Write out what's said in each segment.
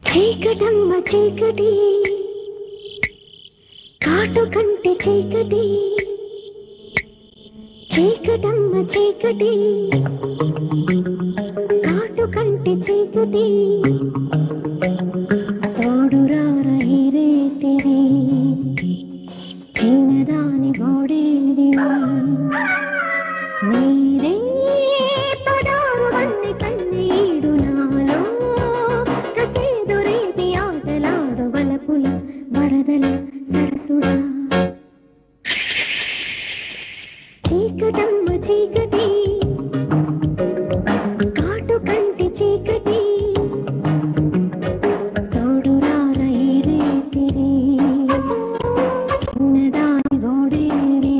చీకటమ్మ చీకటి కాటు కంటి చీకటి చీకటమ్మ చీకటి కాటు కంటి చీకటి తోడురార రేతిరి చిన్నదాని గోడేది నీరే పడారు వన్ని కన్నీడు నాలో కసేదురేది ఆటలాడు వలపుల వరదల సరసుడా చీకటమ్మ చీకటి కాటు కంటి చీకటి తోడురార రేతిరి చిన్నదాని గోడేది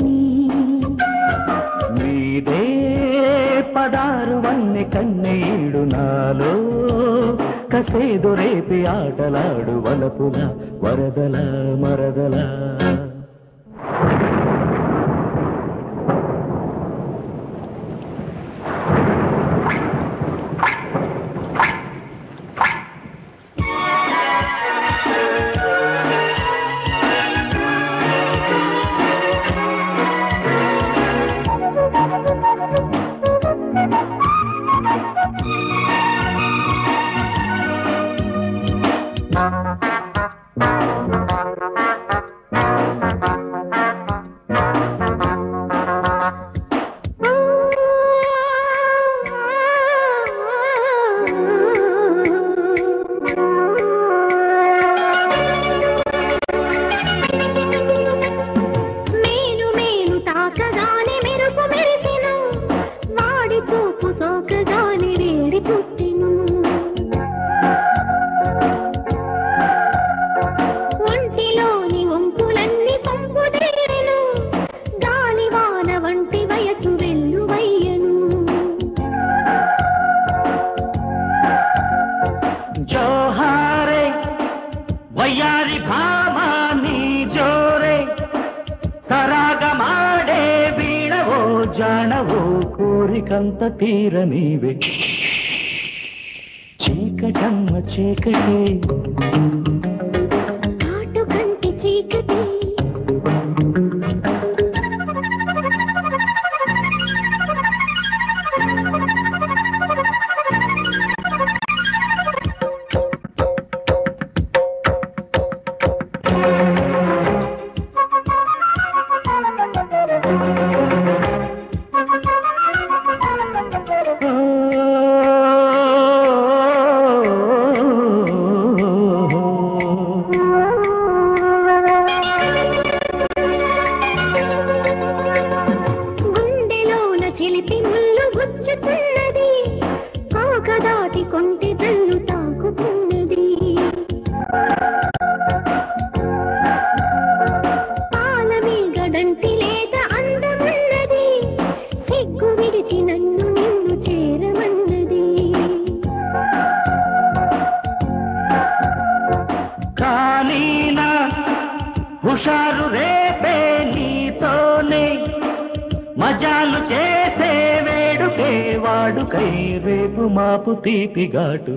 నీదే పదారు వన్నె కన్నీడు నాలో కసేదు రేపి ఆటలాడు వలపుల వరదల మరదల వయ్యారి భామాని జోరే సరాగమాడే వీణవో జానవో కోరికంత తీర నీవే చీకటమ్మ చీకటి కాటు కంటి చీకటి చిలిపి ముళ్ళు గుచ్చుతున్నది కాక దాటి కొంటి జల్లు తాకుతున్నది పాల మీగడంటి లేత అందమున్నది సిగ్గు విడిచి నన్ను నిన్ను చేరమన్నది కానీనా హుషారు రేపే నీతోనే మజాలు చేసే వేడుకే వాడుకై రేపు మాపు తీపి ఘాటు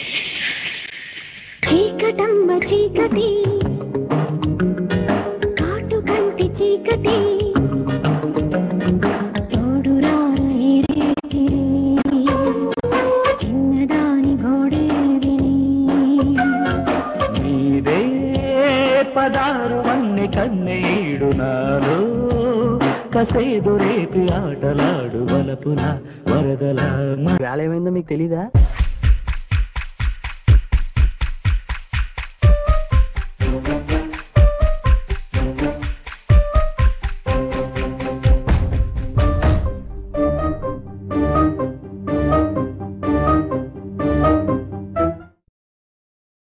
చీకటమ్మ చీకటి కాటు కంటి చీకటి తోడురార రేతిరి చిన్నదాని గోడేది నీదే పదారు వన్నె కన్నీడు నాలో కసేదు రేపి ఆటలాడు వలపుల వరదల వేళ ఏమైందో మీకు తెలీదా?